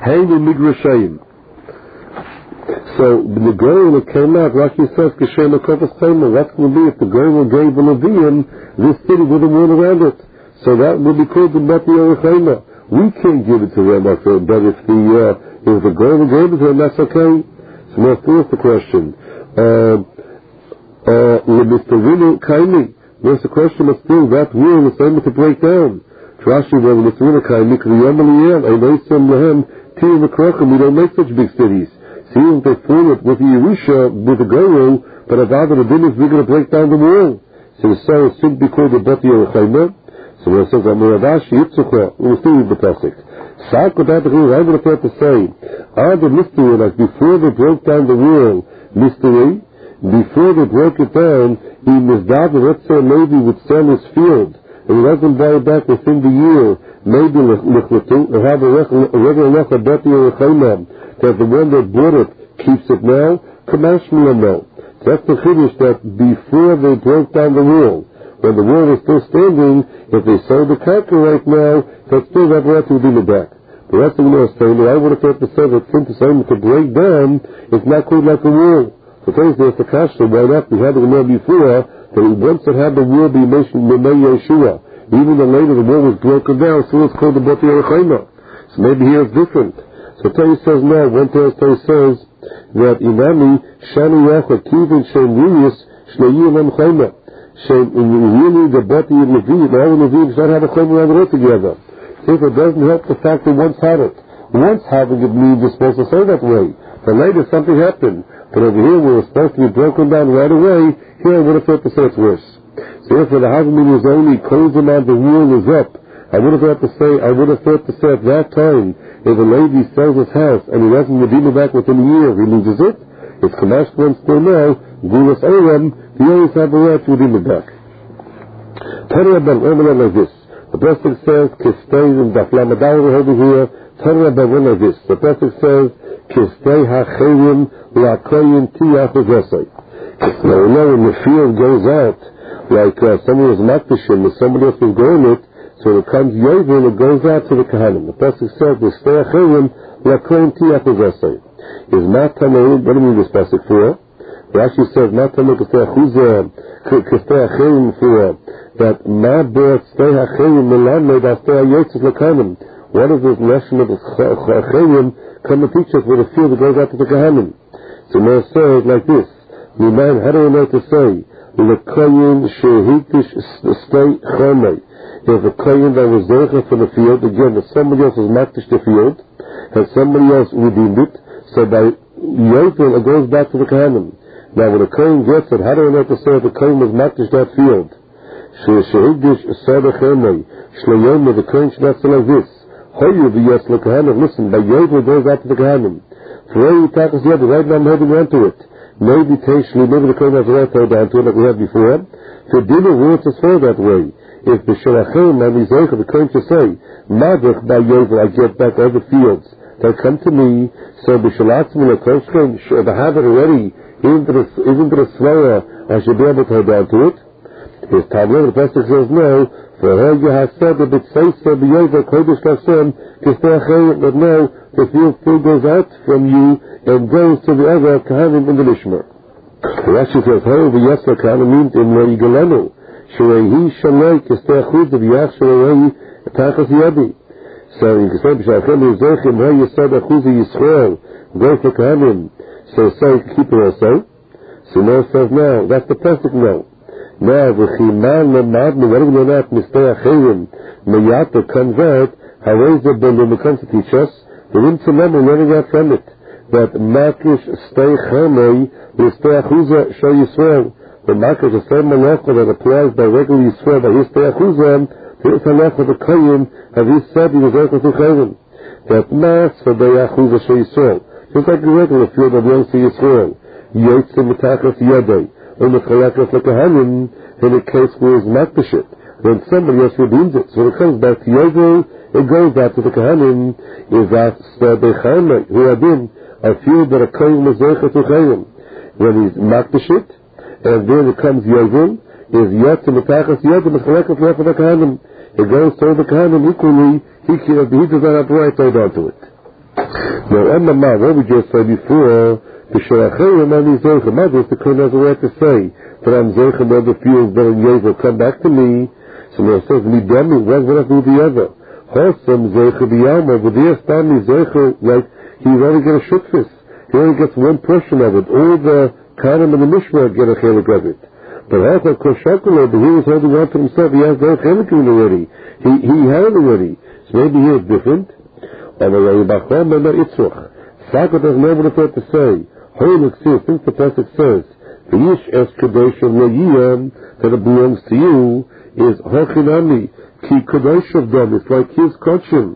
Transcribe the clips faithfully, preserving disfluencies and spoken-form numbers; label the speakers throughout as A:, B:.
A: Hainu Migrashayim. So the goal that came out, Rashi says, Kashem Akofas Chayma, what's going to be if the goal gave the Levium, this city with a wall around it. So that will be called the Bati Chayma. We can't give it to them, but if the uh, if the goal gave it to them, that's okay. So now here's the question. Uh, uh, Mister Rinu Kaimi, there's a question, but still that wall is able to break down. Rashi, well, Mister Rinu Kaimi, Kriyam Aliyah, I know some Lahem, Tir Mekrachim, we don't make such big cities. See if they form it with the Yerusha, with the Goyal, but about the Rabbinics, we're going to break down the wall. So the Sarah should be called the Bati Yerachayma. So when it says, Amiradash Yitzchak, we'll still read the Pasuk. Sarkodatachim, I would have had to say, are the mystery, like before they broke down the wall, mystery, before they broke it down, he misdad, let's say maybe would sell his field, and he doesn't buy it back within the year, maybe Lechlatu, or have a regular Lecha Bati Yerachayma, that the one that bought it keeps it now, Kamash Milamel. That's the Chiddush, that before they broke down the wall, when the wall is still standing, if they sold the karka right now, they still have right to redeem it back. The rest of the is saying, I would have thought to say that since it's able to break down, it's not called like a wall. So there's the Kasha, why not? We had the wall before, that once it had the wall be mentioned in Yeshua. Even though later the wall was broken down, so it's called the Bati Yerachayma. So maybe here it's different. So Torah says no, one Torah says that Inami Shani Yacha Kivin Shem Riyus Shnei Yom Chayma. Shem really the Bati Levi, the other Levi does not have a Chayma around it together. See, if it doesn't help the fact that once had it. Once having it means you're supposed to say that way. But later something happened. But over here we were supposed to be broken down right away. Here I would have thought to say it's worse. So if the Havamim is only closed amount the wall is up, I would have thought to say, I would have thought to say at that time, if a lady sells his house and he doesn't redeem it back within a year, he loses it. If Kamash wants to know, Gulas Olam, he always have a right to redeem it back. Torah Ben Omer like this. The Pasuk says, Kistei in Daflamadar over here. Torah Ben Omer like this. The Pasuk says, Kistei HaChayim La'koyin Tiyach Uvesai. Now, when the field goes out, like uh, someone was Makdashim, or somebody else was growing it, so it comes Yovel, it goes out to the Kahanim. The Pasuk says, Kistei HaChayim La'koyin Tiyach Uvesai. Is not Tamayin, what do you mean this Pasuk for? Rashi says, not Tamayin Kistei HaChuzah, Kistei HaChayim for, that Ma B'at Stei HaChayim Melamed Astei HaYotzes L'Kahanim. What is this lesson of the Chayim come to teach us with a field that goes out to the Kahanim? So now it says like this, Miman, how do we know to say, L'Kayim Shehitish Stei Chamei. There's a Kayim that was there for the field, again, that somebody else has makdish the field, and somebody else redeemed it, so by Yovel it goes back to the Kahanim. Now when a Kayim gets it, how do we know to say that the Kayim was makdish that field? Shehitish Stei Chamei. Shlayom, the Kayim should not say like this. Hoyu v'yas l'kahanim. Listen, by Yovel goes out to the Kahanim. For all you talk is the other, right now I'm holding on to it. Maybe Teshli, maybe the Kayim has a right to hold on to it like we had before. So dinner wants us for that way. If the Shalachim and the Zaycha, the Kayim should say, Madach by Yovel, I get back all the fields. They come to me, so the Shalatzim and the Kayim, if I have it already, even to the, even to the Svara, I should be able to hold on to it. His Tanya, the Pastor says no, for her you have said that it says so the Yovel Kodesh Hashem, Kistei HaChayim, but now the field still goes out from you and goes to the other Kahanim in the Lishma. Rashi says, how the Yasser Kahanim means in Lo Yigalenu, Sherehi Shalai Kistei HaChud V'yach Sherehi Tachas Yadi. So you can say, B'shachem Yizechim, how you said Achuz Yisrael, go for Kahanim, so say, keep it also. So now it says no, that's the perfect no. Now, the Chiman Lamadnu, what are we going to have? Mistei HaChayim, Meyato comes out, how is it when it comes to teach us? The Rimtzalem are learning out from it. That Makish Stei Chamei, Mistei Achuzah Shal Yisrael. The Makish, the same halacha that applies by regular Yisrael, by his Stei Achuzah, this halacha the Kayim, have he said he was equal to Chayim. That Mas for Stei Achuzah Shal Yisrael. Just like the regular field of Yom Yisrael. Yotzim Mitachas Yadei. In the Chalakos L'Kahanim, in a case where it's Makdashit, then somebody else redeems it. So when it comes back to Yovel, it goes back to the Kahanim, is that Stebechayim, who have been a field that a Kayim is Zeicha to Chayim. When he's Makdashit, and then it comes Yovel, is Yot in the Tachas Yot in the Chalakos L'Kahanim. It goes to the Kahanim equally, he, he does not have the right to hold on to it. Now, Emma, what we just said before, the Shalachayim and the Zoichem, others, the Kohen has a right to say that I'm Zoichem of the fields that in Yovel, come back to me. So now it says, me dummy, what would I do the other? Wholesome Zoichem b'yalma, but there stand me Zoichem, like, he already got a shutfis. He only gets one portion of it. All the Kanim and the Mishmar get a chelik of it. But also, Koshakolo, but he was holding on to himself, he has no chelik already. He, he had it already. So maybe he is different. And the Bachram and the Itzrach. Sakot has never thought to say, Holy since the Pesach says, the Yish es Kadosh of Loyiyam, that it belongs to you, is Hochinami, Ki Kadosh of them, it's like his Kochim.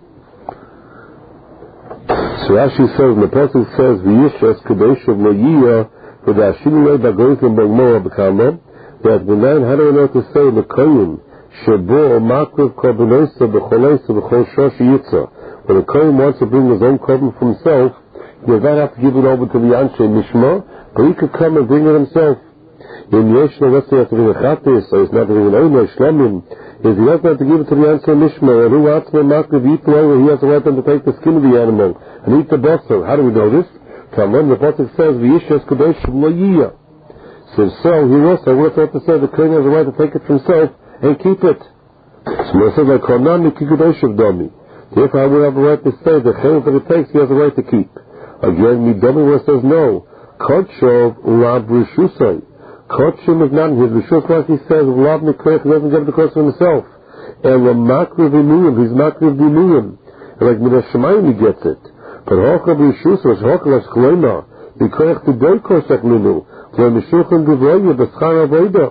A: So Rashi says, the Pesach says, the Yish es Kadosh of Loyiyam, for the Ashimulei Bagoyim Bagmora Bekama, that when then had I know to say, the Koyim, Shabo or Makriv Korbanesa, Becholesa, Bechol Shoshi Yitzah, when a Kohen wants to bring his own korban for himself, he does not have to give it over to the Anshe Mishma, but he could come and bring it himself. In Yeshua, let's say, he has to bring a Chatis, or he's not bringing an Oina, Shlomim, is he doesn't have to give it to the Anshe Mishma, and who wants to make the eat over, he has to let them to take the skin of the animal, and eat the basar. How do we know this? Tamam, the Pasuk says, V'yishas Kadosh L'yiyah. So, so, he also would have to say, the Kohen has a right to take it for himself, and keep it. So, it says, like, Kornami Ki Kadosh of Dami. Therefore, I would have a right to say the chelik that it takes, he has a right to keep. Again, Midami says no. Kotshov Lab Rishusai. Kotshim is not his Rishus, like he says, Lab Nikrech, he doesn't get it because of himself. And Lamakriv Inuyim, he's Makriv Inuyim. Like Midah Shemayim, he gets it. But Hochav Rishus, Hochav Shchlema, Nikrech to Doikoshak Linu, for Mishuchim Divroya, Beschar Avoida.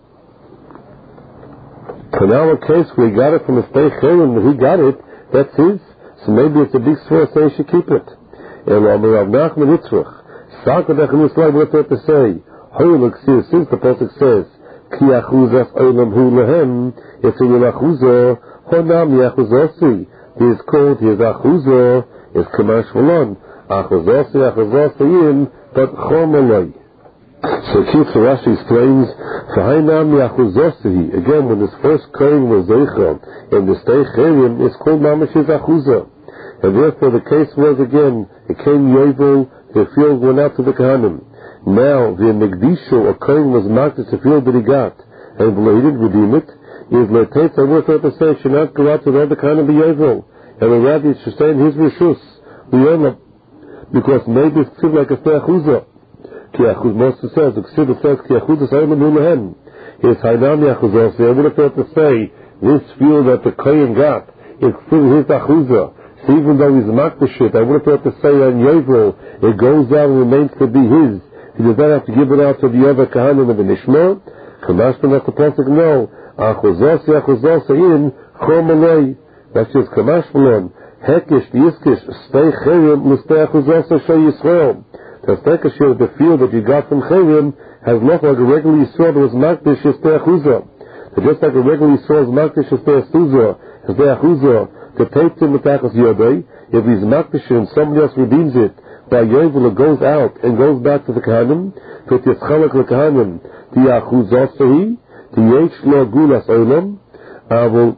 A: So now a case where he got it from a Stei Cherim, he got it, that's his, so maybe it's a big source saying he should keep it. And Rav Nachman Yitzrach, Sakadach and Yisrael, what's there to say? Hoyluk, since the Pasuk says, Ki achuzas olam hu lehem, it's in an achuzo, honam yachuzosi. He is called, his achuzo, is Kamash Valon. Achuzosi, achuzosi but chomaloi. So Kitz Rashi explains, V'hainam yachuzosi. Again, when this first kohen was Zeichel, and the Stei Cherim is called Mamash's Achuza. And therefore the case was again, it came Yovel, the field went out to the Kohanim. Now, the Megdisho, a kohen was marked as the field that he got, and he didn't redeem it, is Letet, I would have to say, should not go out to the other Kohanim be Yovel. And the Rabbi should stay in his Rishus. Because maybe it's like a Stei Achuza. Ki Achuz, Moses says, the Ksidah says, Ki Achuz is Olam Hu Lehem. It's Hainam Yachuzosi. I would have thought to say, this field that the Kohen got is still his Achuza. So even though he's Makdashit, I would have thought to say on Yovel, it goes out and remains to be his. He does not have to give it out to the other Kohanim of the Nishma. Kamashman at the Pasuk, no. Achuzosi, Achuzosi in Chomalei. That's just Kamashman. Hekish, Yiskish, Stei Cherim, Mustei Achuzosi, Shei Yisrael. The Stekashir, the field that you got from Cherim, has looked like a regular Yisrael that was Makdish, Stei Achuzah. Just like a regular Yisrael is Makdish, Stei Achuzah, Stei Achuzah, to take him with Tachas Yodei, if he's Makdish and somebody else redeems it, by Yovel it goes out and goes back to the Kohanim, to Tischalak the Kohanim, to Yachuzah Sehi, to Yesh Lo Gulas Olam, Avol.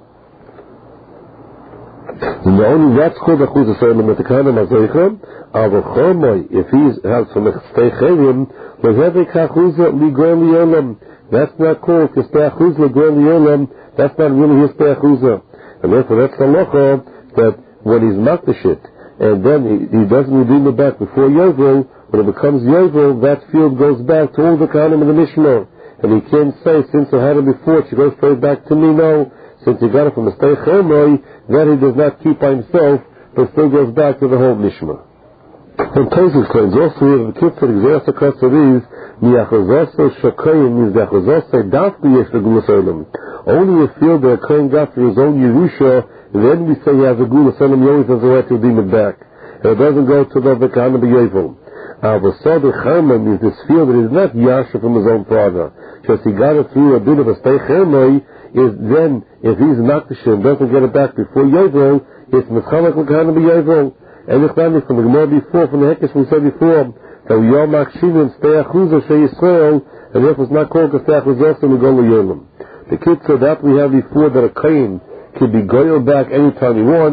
A: And only that's called the Chuzah Olam at the Kohanim Azeicham, Avol Chomoi, if he has from the Stei Cherim, Lehevik HaChuzah Ligoy Liolam, that's not called Stei Achuzah Ligoy Liolam, that's not really his Stei Achuzah. And therefore that's the locha that when he's Makdashit, and then he, he doesn't redeem it back before Yovel, when it becomes Yovel, that field goes back to all the Kohanim of the Mishmar. And he can't say, since I had it before, it should go straight back to me. No, since he got it from the Stei Chemoi, that he does not keep by himself, but still goes back to the whole Mishmar. And Tosfos claims also we have a kid for example because of these Miachazasa Shokoyim means the Achazasa Dafku Yesh Gulas Olam. Only a field that a Kohen got for his own Yerusha, then we say he has a Gulas Olam, he always has a right to redeem it back. And it doesn't go to the Kohanim B'Yovel. Avosad Chama means this field that is not Yasha from his own father. Because he got it through a bit of a Stei Chemoi, is then, if he's Makdashim, doesn't get it back before Yovel, it's Mischalak L'Kohanim B'Yovel. And it's not from the Gemara before, from the Hekesh we said before, that we all Makshivim, Stei Achuzah, Shei Yisrael, and therefore it's not called the Stei Achuzah, and we go to Yolim. The kid said that we have before that a Kohen can be goyal back anytime he wants,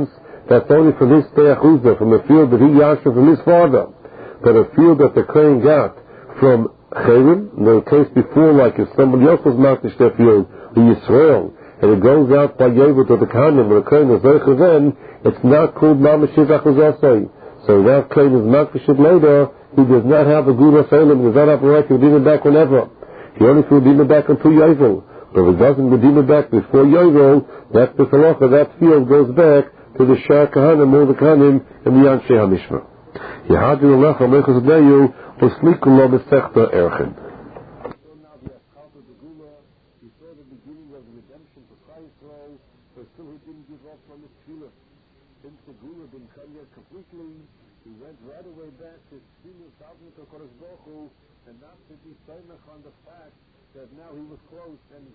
A: that's only from his Te'achuzah, from a field that he yashed from his father. But a field that the Kohen got from Chayrim, in the case before, like if somebody else was makdish their field, the Yisrael, and it goes out by Yovel to the Kahanim, when the Kohen is Zeicher then, it's not called Mamashit Achuzasei. So now Kohen is makdish it later, he does not have a good Elim, he does not have a right to redeem it back whenever. He only can redeem it back until Yovel. But if it doesn't redeem it back before Yovel, that's the halacha, that field goes back to the Shar Kahanim, or the Kahanim, and the Anshe HaMishmah. Yehadin Alecha Mechaz Beyu Uslikula Mesechta Erchen. So now we have Chalta the Gula. We saw the beginning of the redemption for Chai Yisrael, but still he didn't give up from his tefillah. Since the Gula didn't come yet completely, he went right away back to tefillah, Tavnik HaKadosh Baruch Hu, and not to be Saimach on the fact that now he was close and